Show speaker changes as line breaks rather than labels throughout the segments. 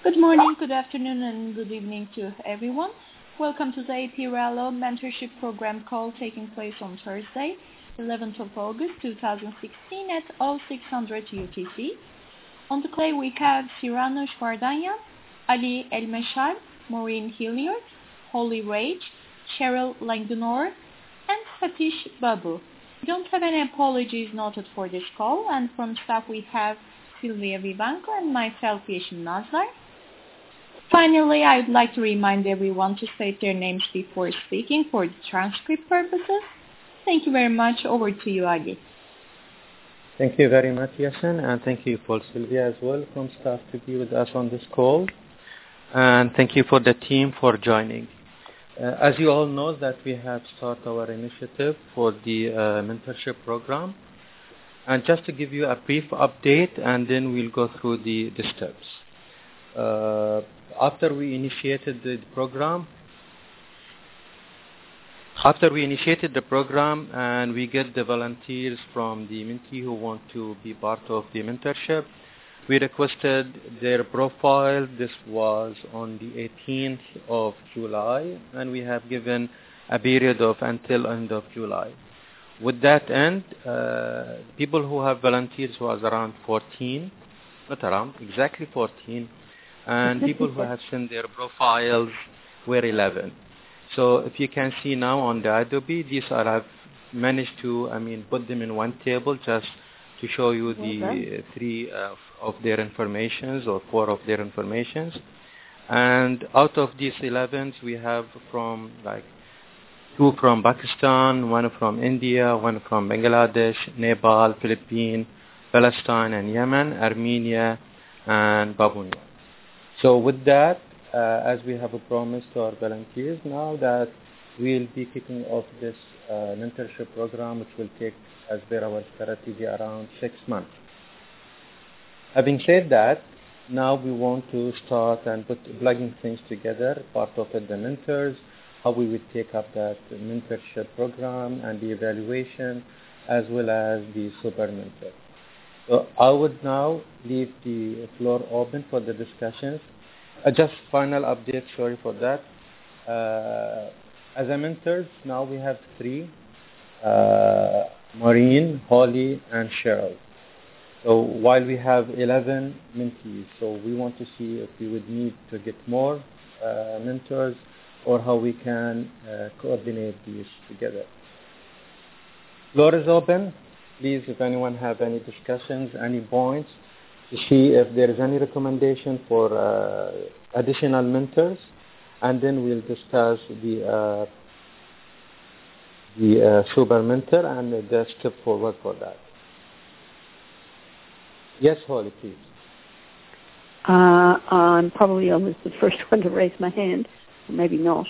Good morning, good afternoon, and good evening to everyone. Welcome to the AP Rallo Mentorship Program call taking place on Thursday, 11th of August 2016 at 0600 UTC. On the call we have Cyrano Shvardanyan, Ali Elmeshal, Maureen Hilliard, Holly Rage, Cheryl Langunor, and Satish Babu. We don't have any apologies noted for this call, and from staff we have Sylvia Vivanco and myself, Yeşim Nazlar. Finally, I would like to remind everyone to state their names before speaking for the transcript purposes. Thank you very much. Over to you, Ali.
Thank you very much, Yasin, and thank you for Sylvia as well from staff to be with us on this call. And thank you for the team for joining. As you all know that we have started our initiative for the mentorship program. And just to give you a brief update, and then we'll go through the steps. After we initiated the program, and we get the volunteers from the mentee who want to be part of the mentorship, we requested their profile. This was on the 18th of July, and we have given a period of until end of July. With that end, people who have volunteers was around 14, not around, exactly 14, and people who have sent their profiles were 11. So if you can see now on the Adobe, these are, I've managed to, put them in one table just to show you the three of their informations or four of their informations. And out of these 11s, we have from two from Pakistan, one from India, one from Bangladesh, Nepal, Philippines, Palestine and Yemen, Armenia, and Babunia. So with that, as we have a promise to our volunteers now that we'll be kicking off this mentorship program, which will take, as per our strategy, around 6 months. Having said that, now we want to start and plugging things together, part of it the mentors, how we would take up that mentorship program and the evaluation, as well as the super mentor. So I would now leave the floor open for the discussions. Just final update, sorry for that. As a mentors, now we have 3, Maureen, Holly, and Cheryl. So while we have 11 mentees, so we want to see if we would need to get more mentors or how we can coordinate these together. Floor is open. Please, if anyone have any discussions, any points, to see if there is any recommendation for additional mentors, and then we'll discuss the super mentor and the step forward for that. Yes, Holly, please.
I'm probably almost the first one to raise my hand, or maybe not.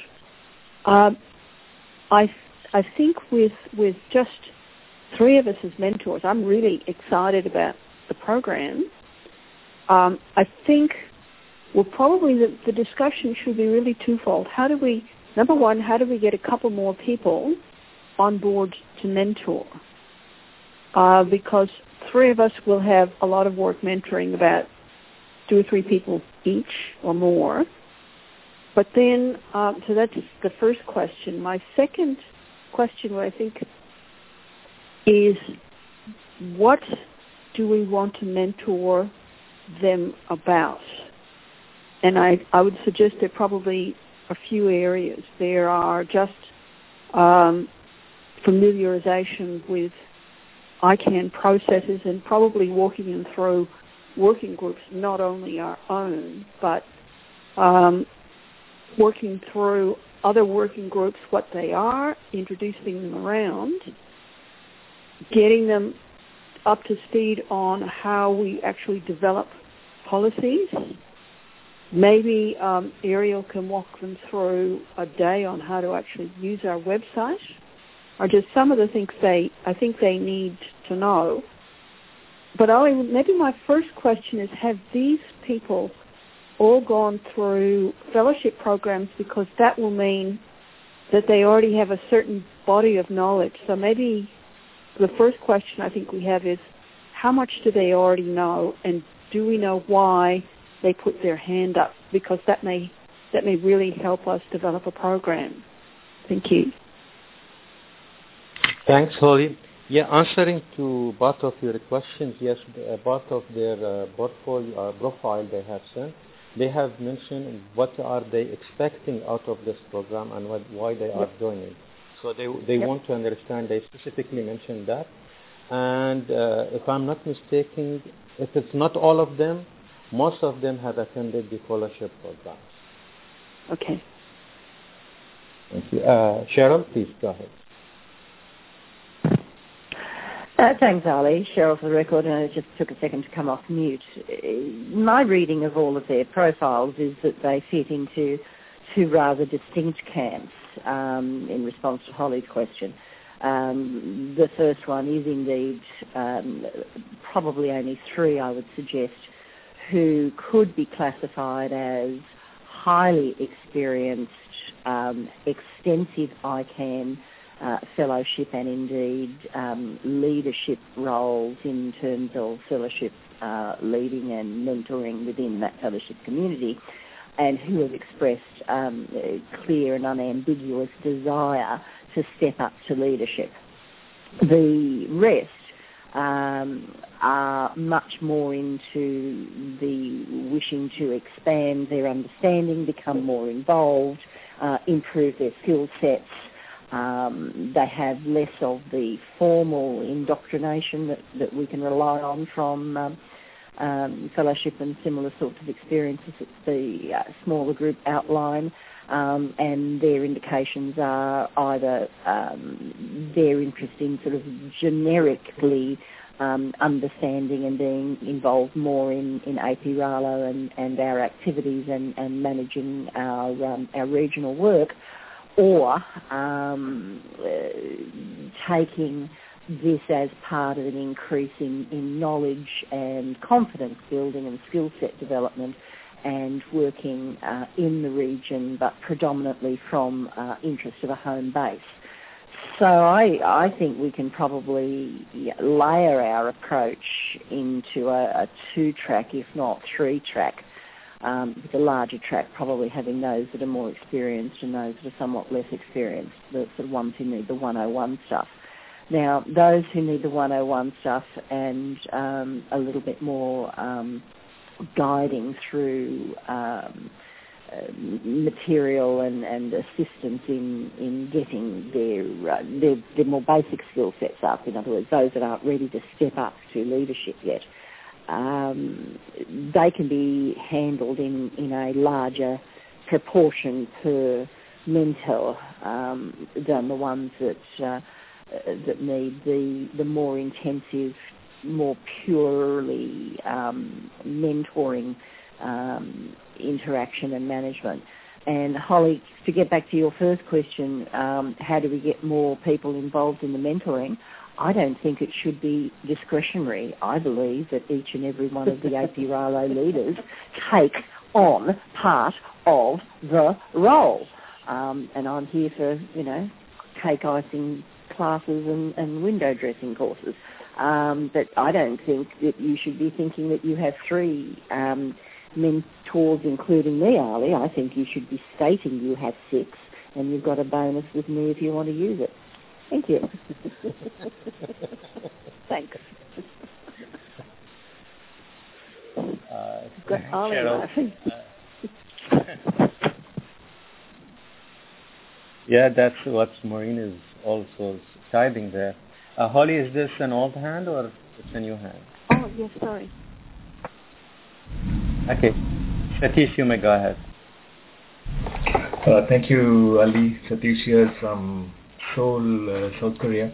I think with just 3 of us as mentors, I'm really excited about the program. I think the discussion should be really twofold. Number one, how do we get a couple more people on board to mentor? Because 3 of us will have a lot of work mentoring about 2 or 3 people each or more. But then, so that's the first question. My second question, what I think, is what do we want to mentor them about? And I would suggest there are probably a few areas. There are just familiarization with ICANN processes and probably walking them through working groups, not only our own, but working through other working groups, what they are, introducing them around, getting them up to speed on how we actually develop policies. Maybe Ariel can walk them through a day on how to actually use our website, or just some of the things I think they need to know. But maybe my first question is, have these people all gone through fellowship programs? Because that will mean that they already have a certain body of knowledge. So maybe the first question I think we have is, how much do they already know, and do we know why they put their hand up, because that may really help us develop a program. Thank you.
Thanks, Holly. Yeah, answering to part of your questions, yes, part of their portfolio profile they have sent, they have mentioned what are they expecting out of this program and why they are joining. So they want to understand. They specifically mentioned that. And if I'm not mistaken, if it's not all of them, most of them have attended the fellowship program.
Okay.
Thank you. Cheryl, please go ahead.
Thanks, Ali. Cheryl for the record, and it just took a second to come off mute. My reading of all of their profiles is that they fit into two rather distinct camps in response to Holly's question. The first one is indeed probably only three, I would suggest, who could be classified as highly experienced, extensive ICANN fellowship and indeed leadership roles in terms of fellowship leading and mentoring within that fellowship community, and who have expressed clear and unambiguous desire to step up to leadership. The rest are much more into the wishing to expand their understanding, become more involved, improve their skill sets. They have less of the formal indoctrination that we can rely on from fellowship and similar sorts of experiences that the smaller group outline, and their indications are either their interest in sort of generically understanding and being involved more in AP Ralo and our activities and managing our regional work, or taking this as part of an increase in knowledge and confidence building and skill set development, and working in the region, but predominantly from interest of a home base. So I think we can probably layer our approach into a two-track, if not three-track, with the larger track probably having those that are more experienced and those that are somewhat less experienced, the sort of ones who need the 101 stuff. Now, those who need the 101 stuff and a little bit more guiding through material and assistance in getting their more basic skill sets up, in other words, those that aren't ready to step up to leadership yet, they can be handled in a larger proportion per mentor than the ones that need the more intensive, more purely mentoring interaction and management. And Holly, to get back to your first question, how do we get more people involved in the mentoring? I don't think it should be discretionary. I believe that each and every one of the AP Ralo leaders take on part of the role. And I'm here for, cake icing classes and window dressing courses. But I don't think that you should be thinking that you have three mentors, including me, Ali. I think you should be stating you have 6, and you've got a bonus with me if you want to use it. Thank you. Thanks. Got Ali laughing.
Yeah, that's what Maureen is also typing there. Holly, is this an old hand or it's a new hand?
Oh, yes, sorry.
Okay. Satish, you may go ahead.
Thank you, Ali. Satish here from Seoul, South Korea.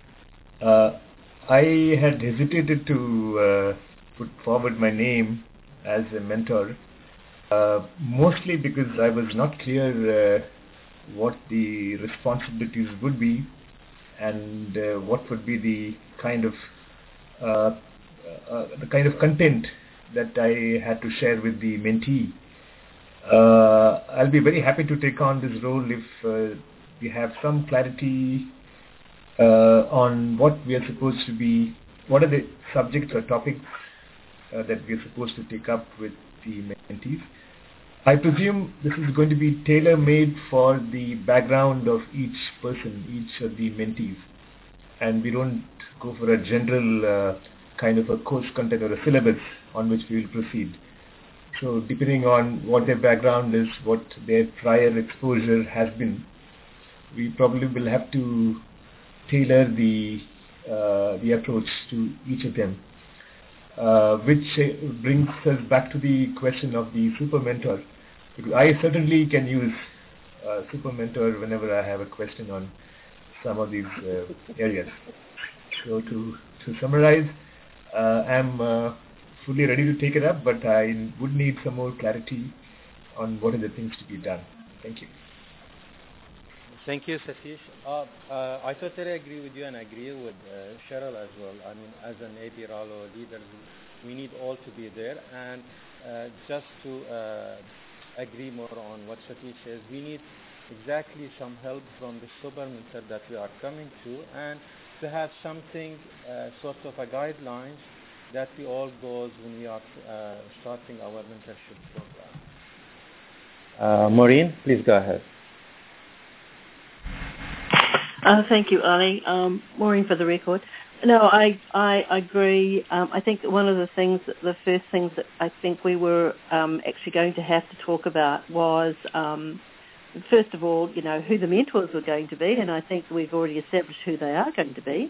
I had hesitated to put forward my name as a mentor, mostly because I was not clear what the responsibilities would be and what would be the kind of content that I had to share with the mentee. I'll be very happy to take on this role if we have some clarity on what we are supposed to be, what are the subjects or topics that we are supposed to take up with the mentees. I presume this is going to be tailor-made for the background of each person, each of the mentees, and we don't go for a general kind of a course content or a syllabus on which we will proceed. So depending on what their background is, what their prior exposure has been, we probably will have to tailor the approach to each of them, which brings us back to the question of the super mentor. Because I certainly can use super mentor whenever I have a question on some of these areas. So to summarize, I'm fully ready to take it up, but I would need some more clarity on what are the things to be done. Thank you.
Thank you, Satish. I totally agree with you and agree with Cheryl as well. I mean, as an AP Rallo leader, we need all to be there. And just to agree more on what Satish says, we need exactly some help from the super mentor that we are coming to, and to have something, sort of a guidelines that we all goes when we are starting our mentorship program. Maureen, please go ahead.
Thank you, Ali. Maureen for the record. No, I agree. I think one of the first things that I think we were actually going to have to talk about was, first of all, who the mentors were going to be, and I think we've already established who they are going to be.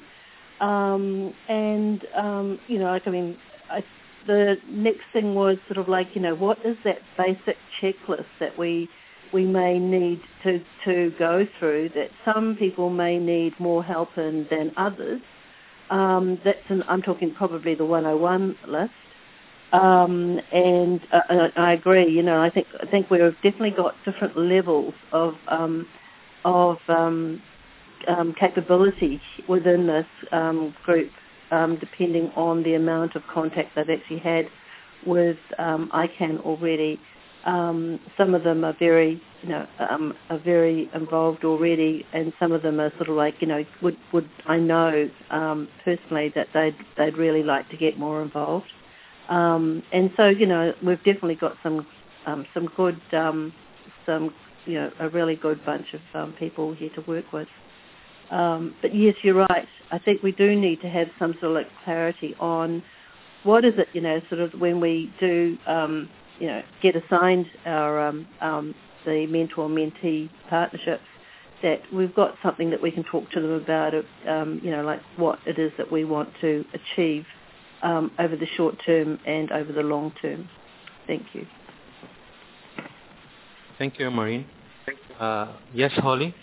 The next thing was sort of like, what is that basic checklist that we may need to go through, that some people may need more help in than others. I'm talking probably the 101 list. And I agree, I think we've definitely got different levels of capability within this group, depending on the amount of contact they've actually had with ICANN already. Some of them are very involved already, and some of them are sort of like, would I know personally that they'd really like to get more involved. And so, we've definitely got some good, a really good bunch of people here to work with. But yes, you're right. I think we do need to have some sort of like clarity on what is it, sort of when we do, get assigned our the mentor-mentee partnerships, that we've got something that we can talk to them about, like what it is that we want to achieve over the short term and over the long term. Thank you.
Thank you, Maureen. Yes, Holly?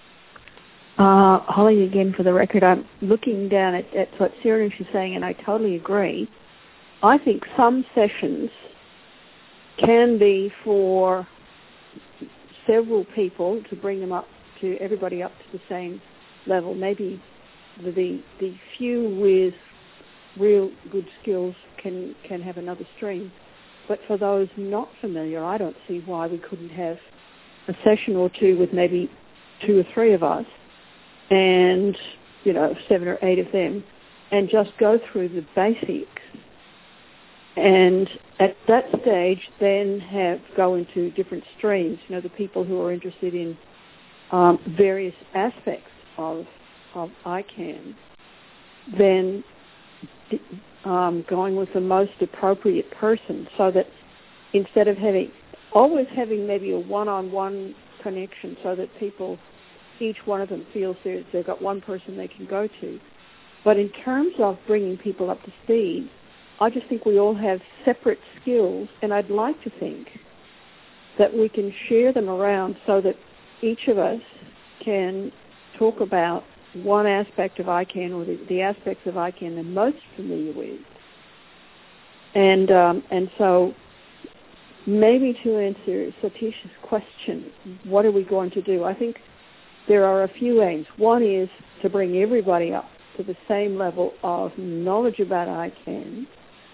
Holly again for the record. I'm looking down at what Sirish is saying, and I totally agree. I think some sessions can be for several people to bring them up to everybody up to the same level. Maybe the few with real good skills can have another stream. But for those not familiar, I don't see why we couldn't have a session or two with maybe 2 or 3 of us and, 7 or 8 of them, and just go through the basics. And at that stage, then go into different streams. The people who are interested in various aspects of ICANN, then going with the most appropriate person, so that instead of always having maybe a one-on-one connection, so that people, each one of them feels they've got one person they can go to. But in terms of bringing people up to speed, I just think we all have separate skills, and I'd like to think that we can share them around so that each of us can talk about one aspect of ICANN, or the aspects of ICANN they're most familiar with. And so maybe to answer Satish's question, what are we going to do? I think there are a few aims. One is to bring everybody up to the same level of knowledge about ICANN.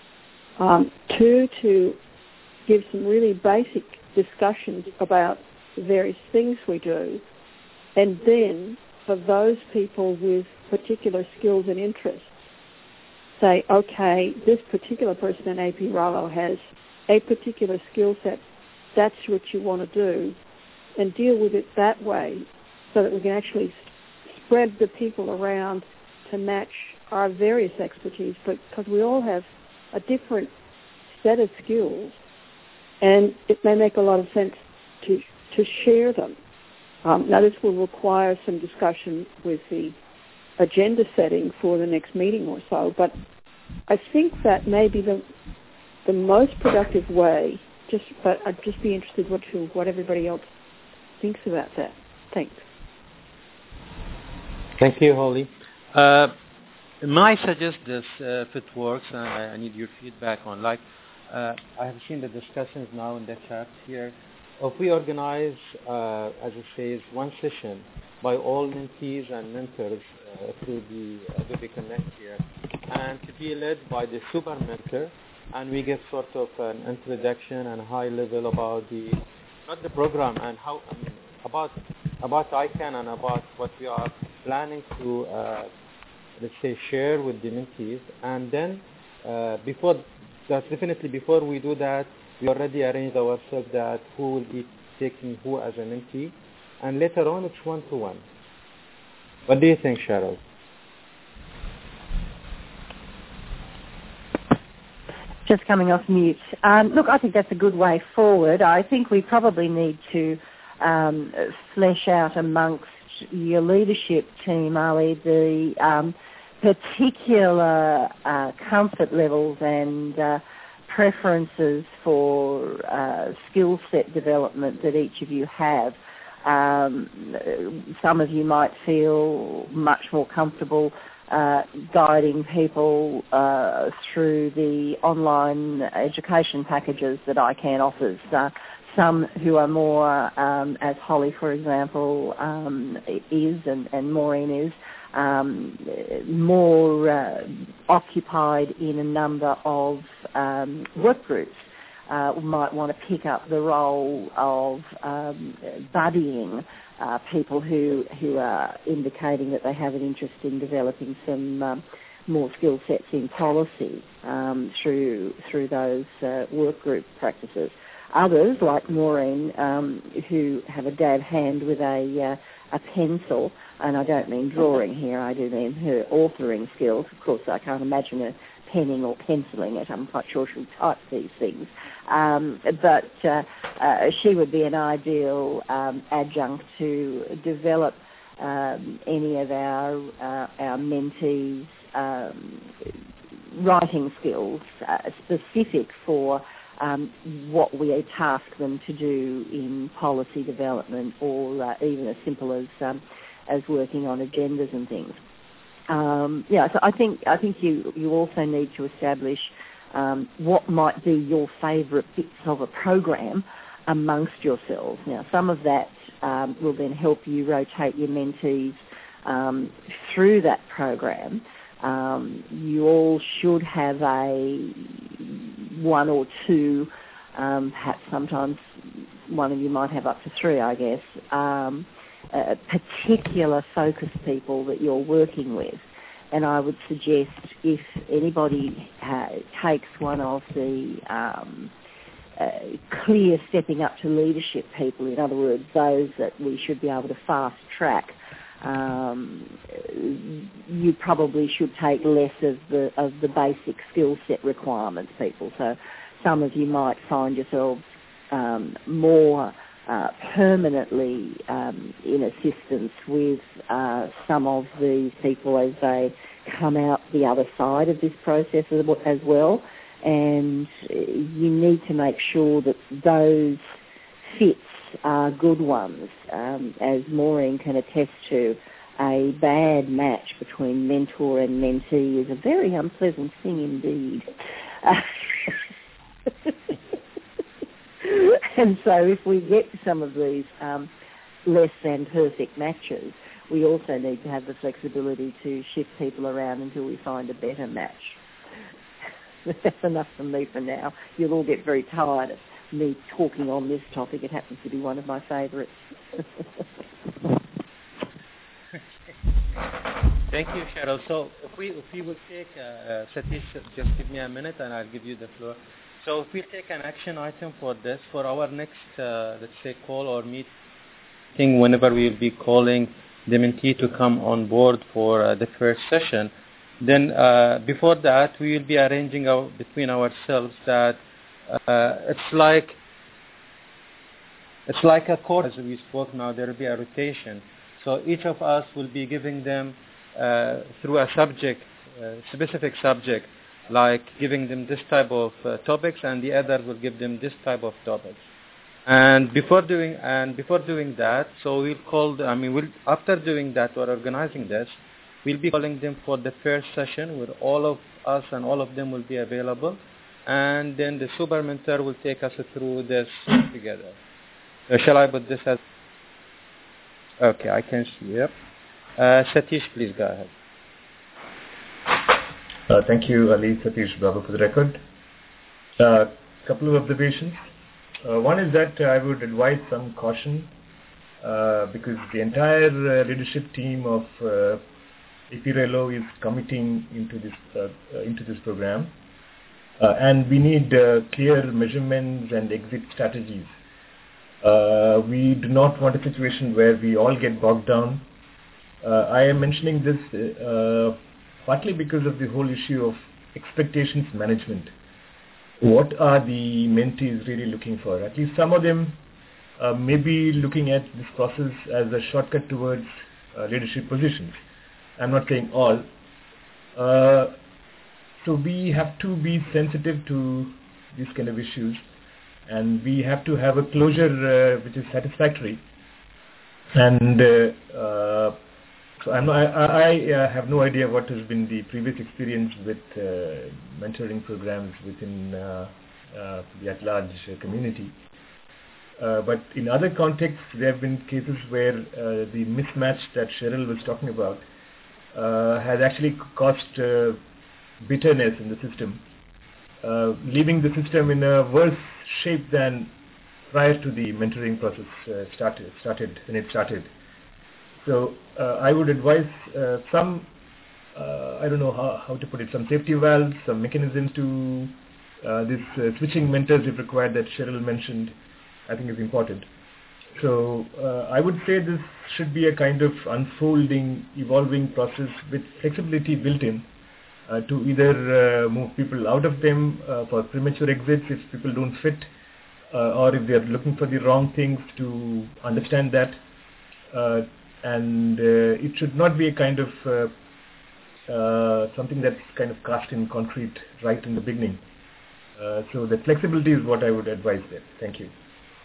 2, to give some really basic discussions about the various things we do. And then for those people with particular skills and interests, say, okay, this particular person in AP Rallo has a particular skill set, that's what you want to do, and deal with it that way so that we can actually spread the people around to match our various expertise, but because we all have a different set of skills, and it may make a lot of sense to share them. Now, this will require some discussion with the agenda setting for the next meeting or so, but I think that may be the most productive way. But I'd just be interested what everybody else thinks about that. Thanks.
Thank you, Holly. Might suggest this if it works, and I need your feedback on. I have seen the discussions now in the chat here. If we organize, as it says, one session by all mentees and mentors through the Adobe Connect here, and to be led by the super mentor, and we give sort of an introduction and high level about not the program and how, about ICANN and about what we are planning to, let's say, share with the mentees. And then before we do that, we already arranged ourselves that who will be taking who as a mentee, and later on it's one-to-one. What do you think, Cheryl?
Just coming off mute. Look, I think that's a good way forward. I think we probably need to flesh out amongst your leadership team, Ali, the particular comfort levels and preferences for skill set development that each of you have. Some of you might feel much more comfortable guiding people through the online education packages that ICANN offers. Some who are more, as Holly, for example, is and Maureen is, more occupied in a number of work groups. Might want to pick up the role of buddying people who are indicating that they have an interest in developing some more skill sets in policy through those work group practices. Others, like Maureen, who have a dab hand with a pencil, and I don't mean drawing here, I do mean her authoring skills. Of course, I can't imagine her penning or penciling it. I'm quite sure she'll type these things. But she would be an ideal adjunct to develop any of our mentees' writing skills specific for what we task them to do in policy development, or even as simple as working on agendas and things. So I think you also need to establish what might be your favourite bits of a program amongst yourselves. Now, some of that will then help you rotate your mentees through that program. You all should have one or two, perhaps sometimes one of you might have up to three, I guess, particular focus people that you're working with. And I would suggest if anybody takes one of the clear stepping up to leadership people, in other words, those that we should be able to fast track, you probably should take less of the basic skill set requirements people. So some of you might find yourselves more permanently in assistance with some of these people as they come out the other side of this process as well. And you need to make sure that those fits are good ones. As Maureen can attest to, a bad match between mentor and mentee is a very unpleasant thing indeed. And so if we get some of these less than perfect matches, we also need to have the flexibility to shift people around until we find a better match. That's enough from me for now. You'll all get very tired of me talking on this topic. It happens to be one of my favourites.
Thank you, Cheryl. So if we will take, Satish, just give me a minute and I'll give you the floor. So if we take an action item for this, for our next, let's say, call or meeting, whenever we will be calling the mentee to come on board for the first session, then before that, we will be arranging between ourselves that it's like a course. As we spoke now, there will be a rotation. So each of us will be giving them through a subject, specific subject, like giving them this type of topics, and the other will give them this type of topics. And before doing that, so after doing that or organizing this, we'll be calling them for the first session where all of us and all of them will be available, and then the super mentor will take us through this together. So shall I put this as? Okay, I can see. Yep. Satish, please go ahead.
Thank you, Ali. Satish Babu for the record. Couple of observations. One is that I would advise some caution because the entire leadership team of APRLO is committing into this program, and we need clear measurements and exit strategies. We do not want a situation where we all get bogged down. I am mentioning this partly because of the whole issue of expectations management. What are the mentees really looking for? At least some of them may be looking at this process as a shortcut towards leadership positions. I'm not saying all. So we have to be sensitive to these kind of issues, and we have to have a closure which is satisfactory. And so I have no idea what has been the previous experience with mentoring programs within the at-large community. But in other contexts, there have been cases where the mismatch that Cheryl was talking about has actually caused bitterness in the system, leaving the system in a worse shape than prior to the mentoring process started. So I would advise some, I don't know how to put it, some safety valves, some mechanisms to this switching mentors if required that Cheryl mentioned, I think is important. So I would say this should be a kind of unfolding, evolving process with flexibility built in to either move people out of them for premature exits if people don't fit, or if they are looking for the wrong things, to understand that. And it should not be a kind of something that's kind of cast in concrete right in the beginning. So the flexibility is what I would advise there. Thank you.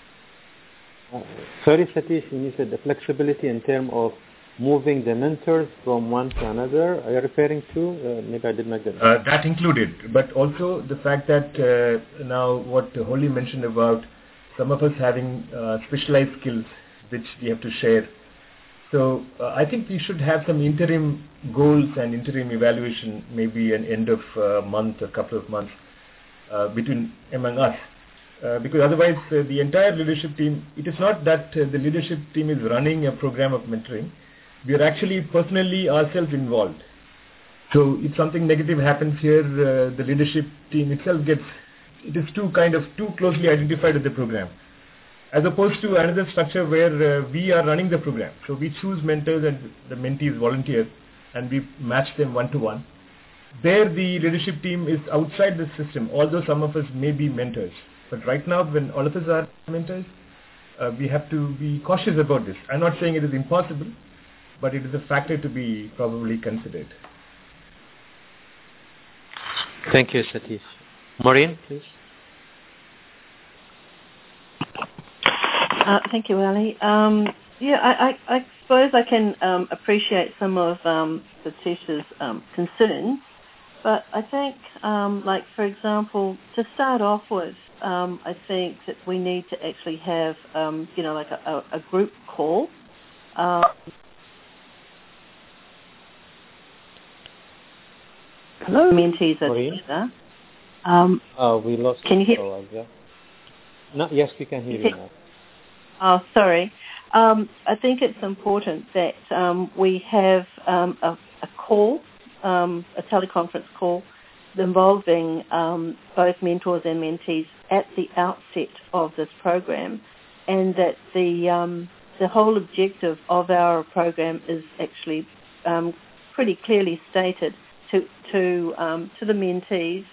Sorry, Satish, when you said the flexibility in terms of moving the mentors from one to another, are you referring to? Maybe I did not get that.
That included, but also the fact that now what Holly mentioned about some of us having specialized skills which we have to share. So I think we should have some interim goals and interim evaluation, maybe an end of month, a couple of months among us. Because otherwise the entire leadership team, it is not that the leadership team is running a program of mentoring. We are actually personally ourselves involved. So if something negative happens here, the leadership team itself it is too closely identified with the program, as opposed to another structure where we are running the program. So we choose mentors and the mentees volunteer, and we match them one-to-one. There the leadership team is outside the system, although some of us may be mentors. But right now, when all of us are mentors, we have to be cautious about this. I'm not saying it is impossible, but it is a factor to be probably considered.
Thank you, Satish. Maureen, please.
Thank you, Ali. I suppose I can appreciate some of Satish's concerns, but I think, like for example, to start off with, I think that we need to actually have, like a group call.
Hello?
Mentees are together.
We lost.
Can you hear?
Yeah. No, yes, we can hear you now.
Oh, sorry. I think it's important that we have a call, a teleconference call, involving both mentors and mentees at the outset of this program, and that the whole objective of our program is actually pretty clearly stated to the mentees.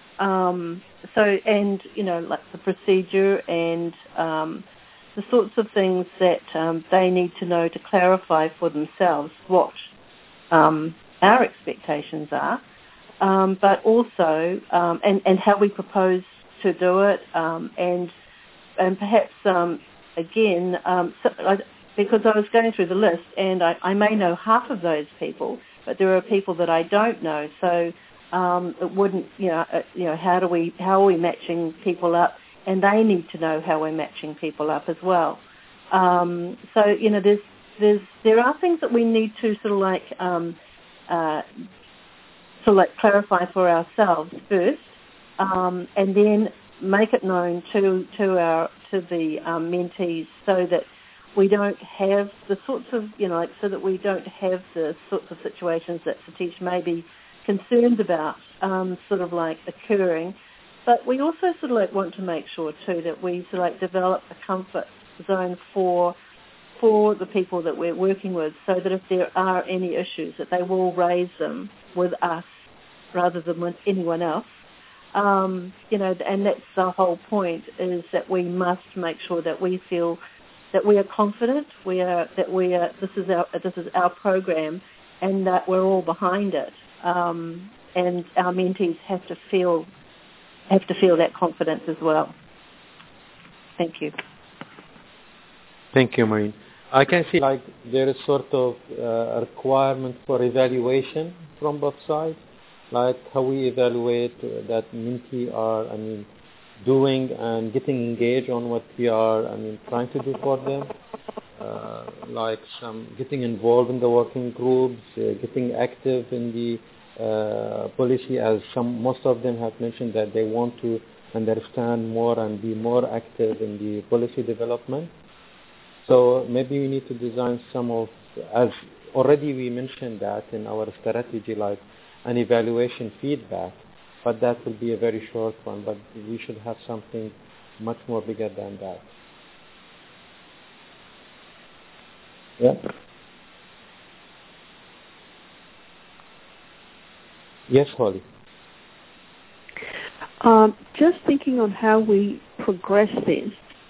And like the procedure and the sorts of things that they need to know to clarify for themselves what our expectations are, but also and how we propose to do it, and perhaps again, because I was going through the list and I may know half of those people, but there are people that I don't know, so it wouldn't, how are we matching people up, and they need to know how we're matching people up as well. So there are things that we need to sort of like clarify for ourselves first, and then make it known to the mentees, so that we don't have the sorts of, so that we don't have the sorts of situations that Satish may be concerned about sort of like occurring. But we also sort of like want to make sure too that we sort of like develop a comfort zone for the people that we're working with, so that if there are any issues, that they will raise them with us rather than with anyone else. And that's the whole point, is that we must make sure that we feel that we are confident, this is our program, and that we're all behind it. And our mentees have to feel that confidence as well. Thank you.
Thank you, Maureen. I can see like there is sort of a requirement for evaluation from both sides, like how we evaluate that mentee are, doing and getting engaged on what we are, trying to do for them, like some getting involved in the working groups, getting active in the policy, as most of them have mentioned that they want to understand more and be more active in the policy development. So maybe we need to design some of, as already we mentioned that in our strategy, like an evaluation feedback, but that will be a very short one, but we should have something much more bigger than that. Yeah. Yes, Holly.
Just thinking on how we progress this,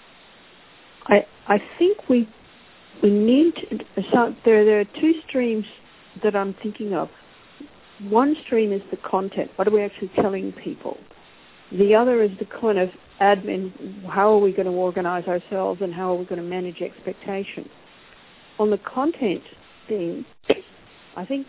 I think we need to, there are two streams that I'm thinking of. One stream is the content. What are we actually telling people? The other is the kind of admin. How are we going to organize ourselves, and how are we going to manage expectations? On the content thing, I think,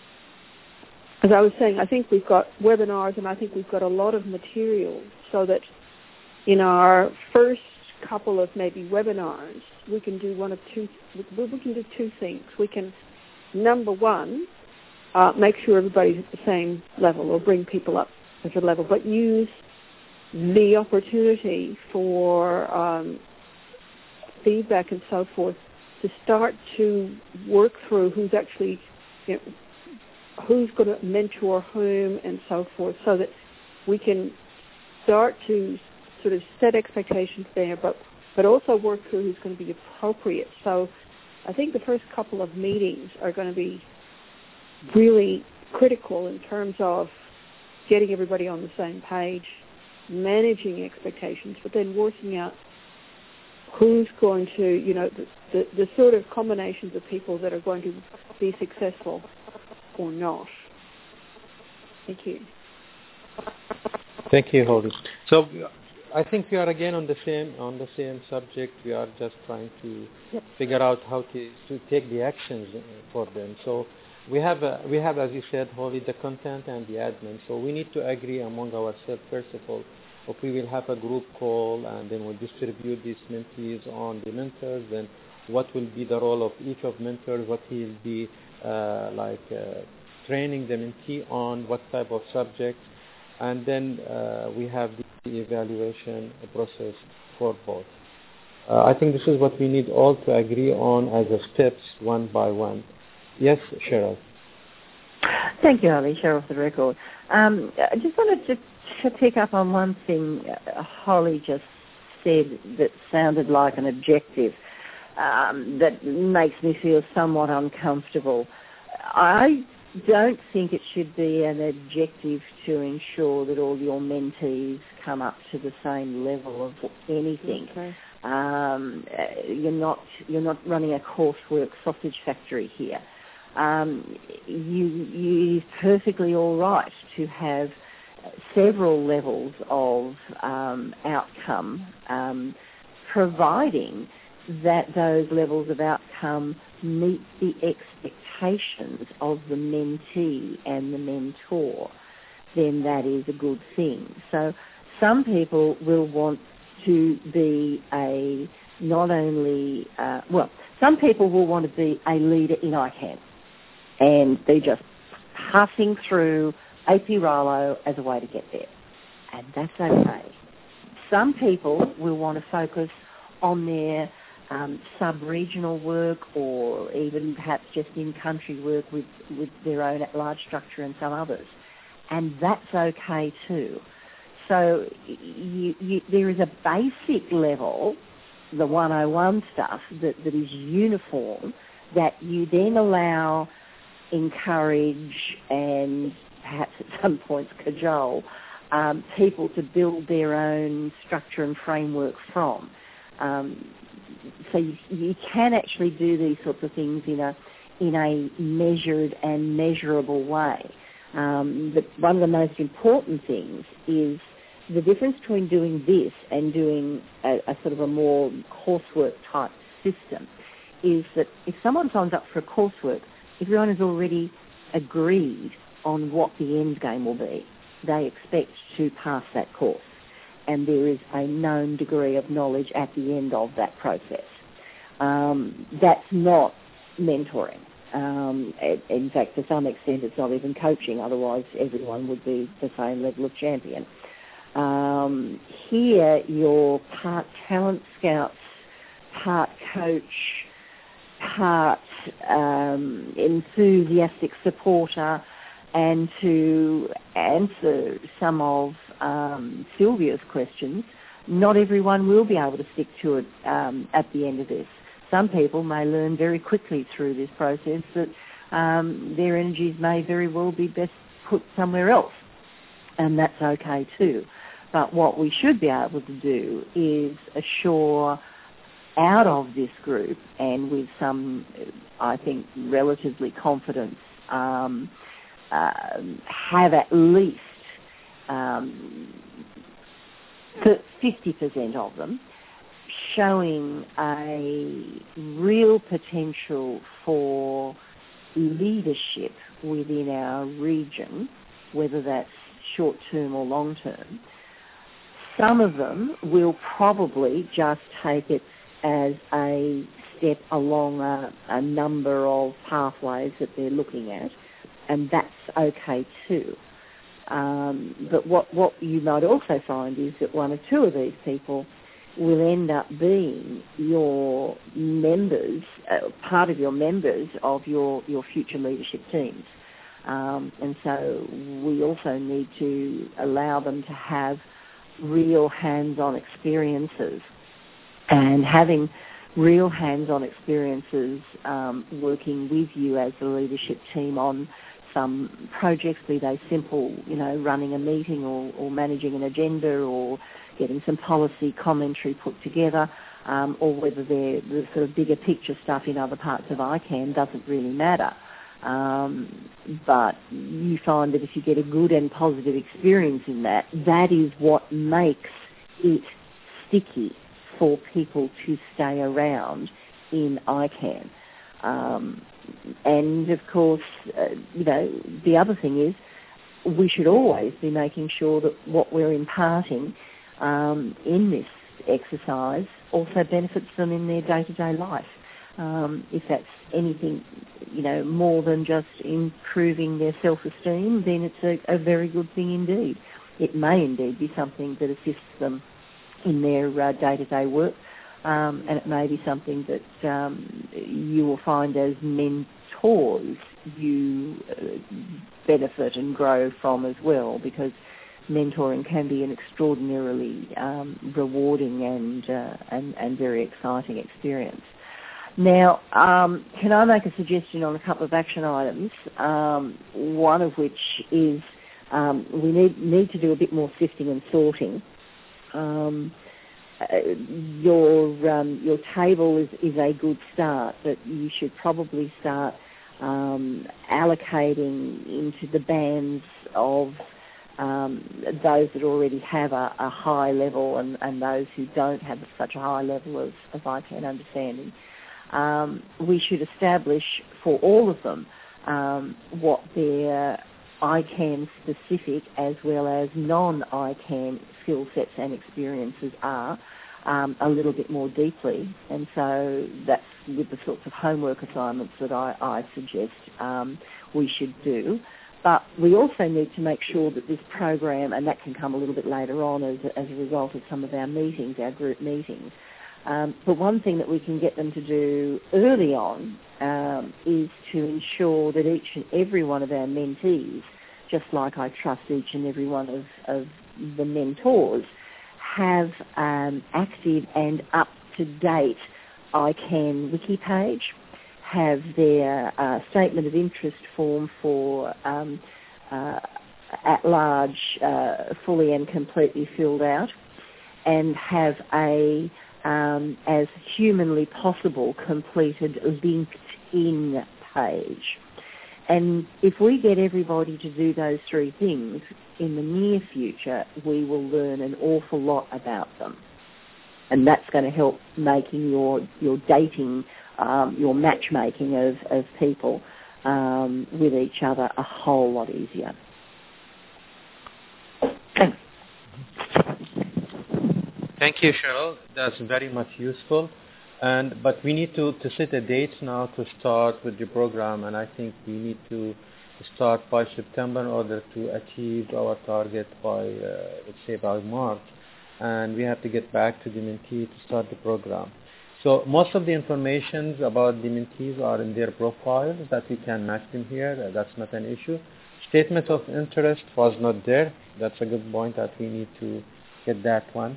as I was saying, I think we've got webinars, and I think we've got a lot of material, so that in our first couple of maybe webinars, we can do we can do two things. We can, number one, make sure everybody's at the same level, or bring people up at the level, but use the opportunity for feedback and so forth to start to work through who's actually, who's going to mentor whom and so forth, so that we can start to sort of set expectations there, but also work through who's going to be appropriate. So I think the first couple of meetings are going to be really critical in terms of getting everybody on the same page, managing expectations, but then working out who's going to, the sort of combinations of people that are going to be successful or not. Thank you.
Thank you, Holly. So I think we are again on the same subject. We are just trying to figure out how to take the actions for them. So we have, as you said, Holly, the content and the admin. So we need to agree among ourselves, first of all, if we will have a group call, and then we'll distribute these mentees on the mentors, then what will be the role of each of mentors, what he will be training the mentee on, what type of subject, and then we have the evaluation process for both. I think this is what we need all to agree on as a steps, one by one. Yes, Cheryl.
Thank you, Ali. Cheryl for the record. I just wanted to pick up on one thing Holly just said that sounded like an objective that makes me feel somewhat uncomfortable. I don't think it should be an objective to ensure that all your mentees come up to the same level of anything. Okay. You're not running a coursework sausage factory here. You're perfectly all right to have several levels of outcome, providing that those levels of outcome meet the expectations of the mentee and the mentor, then that is a good thing. So some people will want to be some people will want to be a leader in ICANN, and they're just passing through AP-RALO as a way to get there, and that's okay. Some people will want to focus on their sub-regional work, or even perhaps just in-country work with their own at-large structure and some others, and that's okay too. So there is a basic level, the 101 stuff, that is uniform, that you then allow, encourage, and perhaps at some points cajole people to build their own structure and framework from. So you can actually do these sorts of things in a measured and measurable way. But one of the most important things is the difference between doing this and doing a sort of a more coursework type system is that if someone signs up for a coursework, everyone has already agreed on what the end game will be. They expect to pass that course, and there is a known degree of knowledge at the end of that process. That's not mentoring. In fact, to some extent, it's not even coaching. Otherwise, everyone would be the same level of champion. Here, you're part talent scouts, part coach, part enthusiastic supporter, and to answer some of Sylvia's questions, not everyone will be able to stick to it at the end of this. Some people may learn very quickly through this process that their energies may very well be best put somewhere else, and that's okay too. But what we should be able to do is assure out of this group, and with some, I think, relatively confidence, have at least 50% of them showing a real potential for leadership within our region, whether that's short-term or long-term. Some of them will probably just take it as a step along a number of pathways that they're looking at, and that's okay too. But what you might also find is that one or two of these people will end up being your members, part of your members of your future leadership teams. And so we also need to allow them to have real hands-on experiences. And having real hands-on experiences working with you as the leadership team on some projects, be they simple, running a meeting or managing an agenda or getting some policy commentary put together, or whether they're the sort of bigger picture stuff in other parts of ICANN, doesn't really matter. But you find that if you get a good and positive experience in that, that is what makes it sticky for people to stay around in ICANN. And of course, the other thing is we should always be making sure that what we're imparting in this exercise also benefits them in their day-to-day life. If that's anything, more than just improving their self-esteem, then it's a very good thing indeed. It may indeed be something that assists them in their day-to-day work, and it may be something that you will find as mentors you benefit and grow from as well, because mentoring can be an extraordinarily rewarding and very exciting experience. Now, can I make a suggestion on a couple of action items? One of which is we need to do a bit more sifting and sorting. Your table is a good start, but you should probably start allocating into the bands of those that already have a high level and those who don't have such a high level of ICANN understanding. We should establish for all of them what their ICANN specific as well as non-ICANN skill sets and experiences are a little bit more deeply. And so that's with the sorts of homework assignments that I suggest we should do. But we also need to make sure that this program, and that can come a little bit later on as a result of some of our meetings, our group meetings, but one thing that we can get them to do early on is to ensure that each and every one of our mentees, just like I trust each and every one of the mentors, have active and up-to-date ICANN wiki page, have their statement of interest form for at large fully and completely filled out, and have a as humanly possible completed LinkedIn page. And if we get everybody to do those three things in the near future, we will learn an awful lot about them. And that's going to help making your dating, your matchmaking of people with each other a whole lot easier. Thanks.
Thank you, Cheryl. That's very much useful. But we need to set a date now to start with the program, and I think we need to start by September in order to achieve our target by, let's say, by March. And we have to get back to the mentee to start the program. So most of the information about the mentees are in their profiles that we can match them here. That's not an issue. Statement of interest was not there. That's a good point that we need to get that one.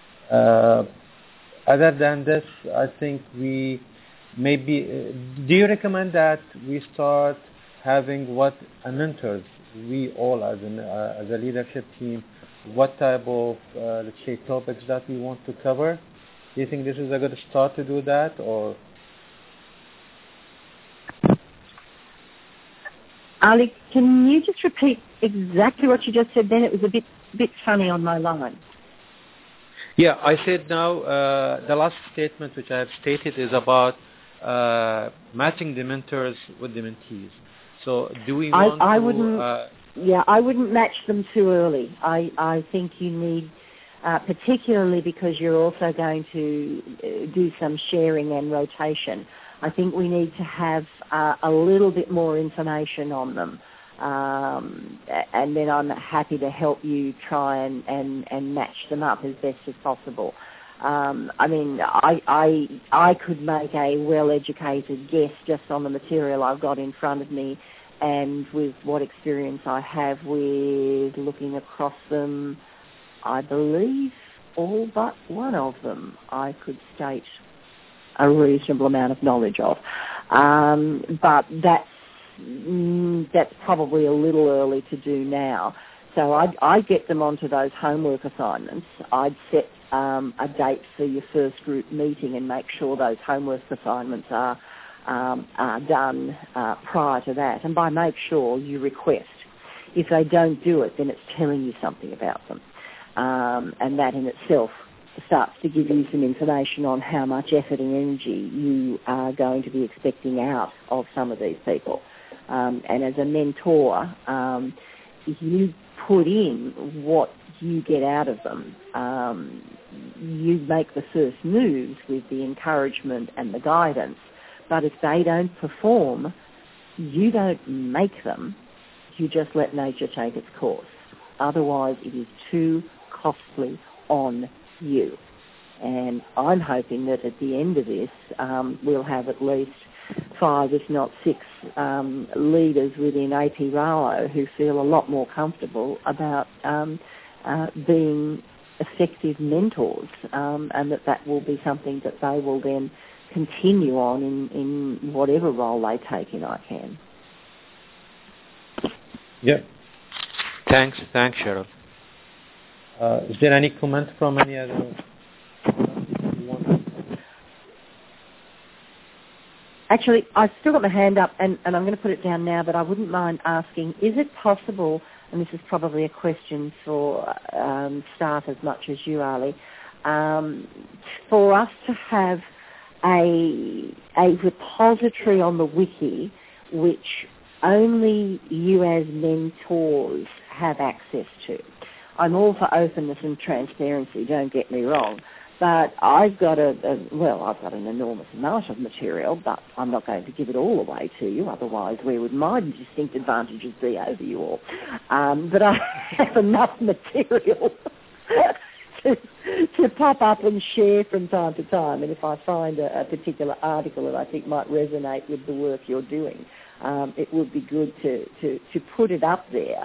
Other than this, I think we maybe, do you recommend that we start having what a mentors, we all as a leadership team, what type of, let's say, topics that we want to cover? Do you think this is a good start to do that, or?
Ali, can you just repeat exactly what you just said then? It was a bit funny on my line.
Yeah, I said now the last statement which I have stated is about matching the mentors with the mentees. So do we want
I wouldn't match them too early. I think you need, particularly because you're also going to do some sharing and rotation, I think we need to have a little bit more information on them. And then I'm happy to help you try and match them up as best as possible. I mean, I could make a well-educated guess just on the material I've got in front of me, and with what experience I have with looking across them, I believe all but one of them I could state a reasonable amount of knowledge of. But that's probably a little early to do now. So I'd get them onto those homework assignments. I'd set a date for your first group meeting and make sure those homework assignments are done prior to that. And by make sure, you request. If they don't do it, then it's telling you something about them. And that in itself starts to give you some information on how much effort and energy you are going to be expecting out of some of these people. And as a mentor, if you put in what you get out of them, you make the first moves with the encouragement and the guidance. But if they don't perform, you don't make them. You just let nature take its course. Otherwise, it is too costly on you. And I'm hoping that at the end of this, we'll have at least 5, if not 6, leaders within AP Ralo who feel a lot more comfortable about being effective mentors, and that will be something that they will then continue on in whatever role they take in ICANN.
Yeah. Thanks, Cheryl. Is there any comment from any other?
Actually, I've still got my hand up, and I'm going to put it down now, but I wouldn't mind asking, is it possible, and this is probably a question for staff as much as you, Ali, for us to have a repository on the wiki which only you as mentors have access to? I'm all for openness and transparency, don't get me wrong, but I've got I've got an enormous amount of material, but I'm not going to give it all away to you, otherwise where would my distinct advantages be over you all? But I have enough material to pop up and share from time to time, and if I find a particular article that I think might resonate with the work you're doing, it would be good to put it up there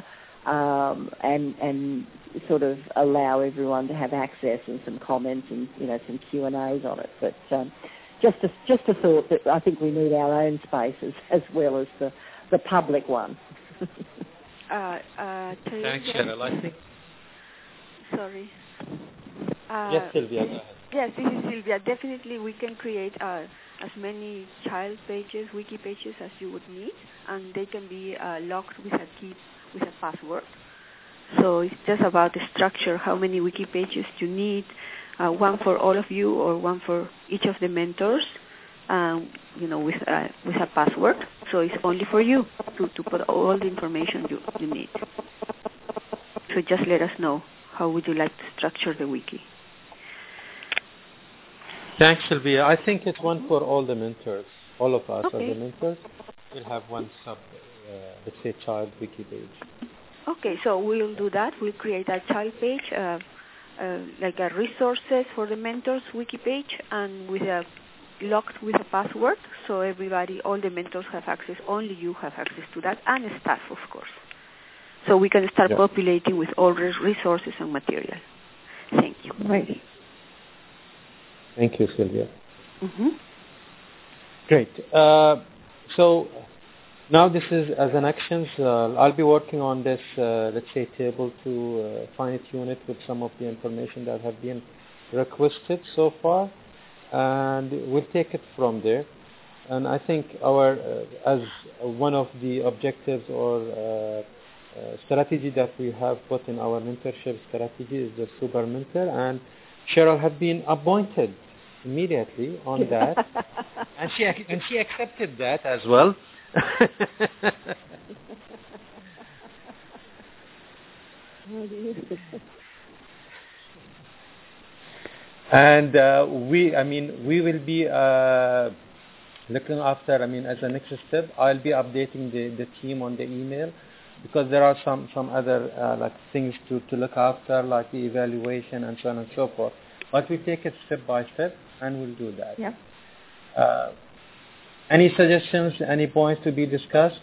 and sort of allow everyone to have access and some comments and some Q&As on it. But just a thought that I think we need our own spaces as well as the public one.
Thanks, Cheryl. I think.
Sorry.
Yes, Sylvia. Go ahead.
Yes, this is Sylvia. Definitely, we can create as many child pages, wiki pages as you would need, and they can be locked with a key, with a password. So it's just about the structure, how many wiki pages you need, one for all of you or one for each of the mentors, with a password. So it's only for you to put all the information you need. So just let us know, how would you like to structure the wiki?
Thanks, Sylvia. I think it's one for all the mentors. All of us are the mentors. We'll have one let's say, child wiki page.
Okay, so we'll do that. We'll create a child page, like a resources for the mentors wiki page, and locked with a password, so everybody, all the mentors have access. Only you have access to that, and staff, of course. So we can start populating with all resources and material. Thank you.
Right.
Thank you, Sylvia.
Mm-hmm.
Great. So now this is as an actions. I'll be working on this, let's say, table to fine-tune it with some of the information that have been requested so far, and we'll take it from there. And I think as one of the objectives or strategy that we have put in our mentorship strategy is the super mentor, and Cheryl had been appointed immediately on that, and she accepted that as well. And we will be looking after. As a next step, I'll be updating the team on the email, because there are some other things to look after, like the evaluation and so on and so forth. But we take it step by step, and we'll do that.
Yeah.
Any suggestions, any points to be discussed?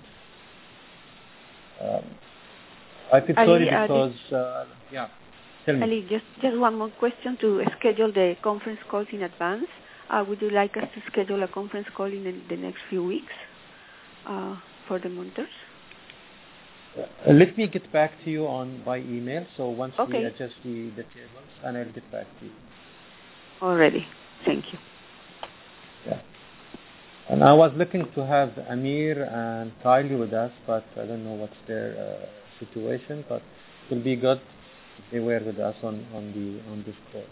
I feel sorry because, tell me.
Ali, just one more question to schedule the conference calls in advance. Would you like us to schedule a conference call in the next few weeks for the mentors?
Let me get back to you by email. So once we adjust the tables, and I'll get back to you.
Already. Thank you.
Yeah. And I was looking to have Amir and Kylie with us, but I don't know what's their situation. But it will be good if they were with us on this call.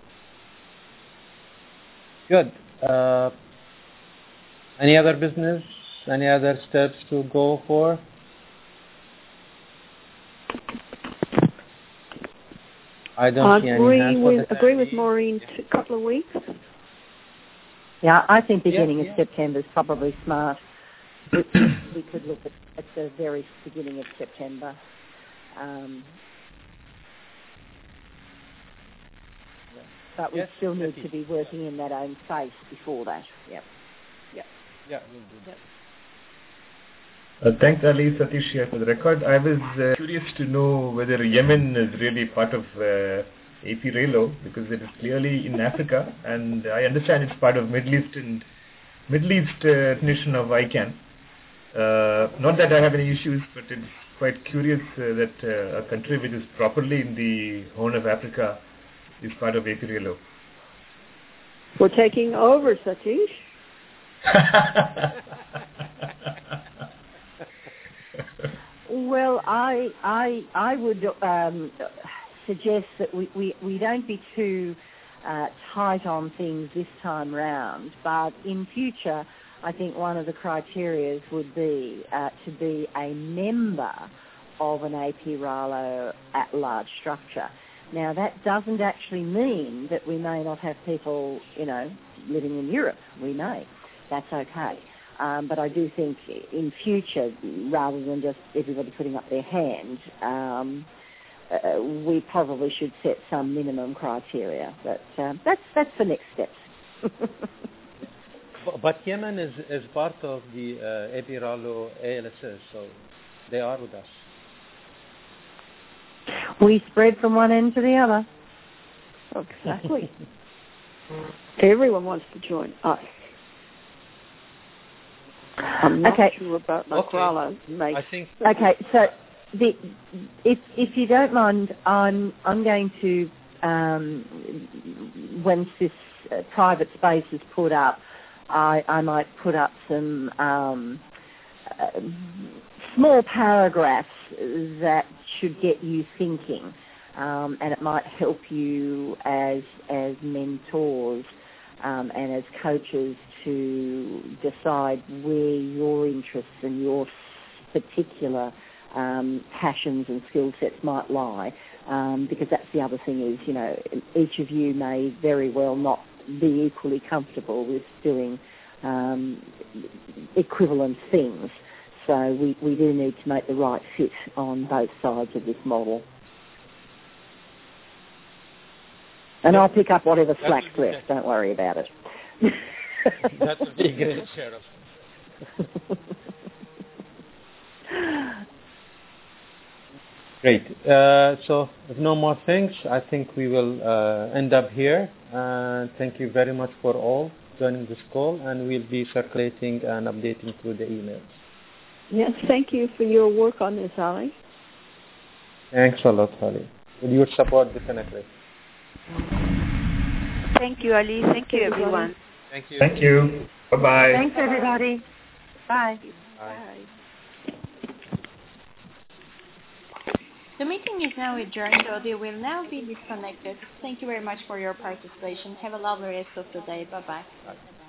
Good. Any other business? Any other steps to go for? I don't see any hands.
Agree with Maureen. A couple of weeks.
Yeah, I think beginning of September is probably smart. We could look at the very beginning of September. But we still need to be working in that own space before that. Yep.
Yeah, we'll do that.
Thanks, Ali. Satish here for the record. I was curious to know whether Yemen is really part of AP-RELO, because it is clearly in Africa, and I understand it's part of Middle East definition of ICANN. Not that I have any issues, but it's quite curious that a country which is properly in the Horn of Africa is part of AP-RELO.
We're taking over, Satish. Well, I would suggest that we don't be too tight on things this time round, but in future, I think one of the criteria would be to be a member of an AP-RELO at-large structure. Now, that doesn't actually mean that we may not have people, living in Europe. We may. That's okay. But I do think in future, rather than just everybody putting up their hand, we probably should set some minimum criteria. But that's the next steps.
But Yemen is part of the AP-RELO ALSS, so they are with us.
We spread from one end to the other.
Exactly. Everyone wants to join us. I'm not sure about Macrala.
Okay, so if you don't mind, I'm going to, once this private space is put up, I might put up some small paragraphs that should get you thinking, and it might help you as mentors and as coaches to decide where your interests and your particular passions and skill sets might lie, because that's the other thing is, each of you may very well not be equally comfortable with doing equivalent things. So we do need to make the right fit on both sides of this model. And I'll pick up whatever slack's left. Don't worry about it.
That would be great, Sheriff. Great. So if no more things, I think we will end up here. Thank you very much for all joining this call, and we'll be circulating and updating through the emails.
Yes, thank you for your work on this, Ali.
Thanks a lot, Ali. With your support, definitely.
Thank you, Ali. Thank you, everyone.
Thank you.
Thank you. Bye-bye.
Thanks, everybody. Bye.
Bye.
The meeting is now adjourned. The audio will now be disconnected. Thank you very much for your participation. Have a lovely rest of the day. Bye-bye.
Bye.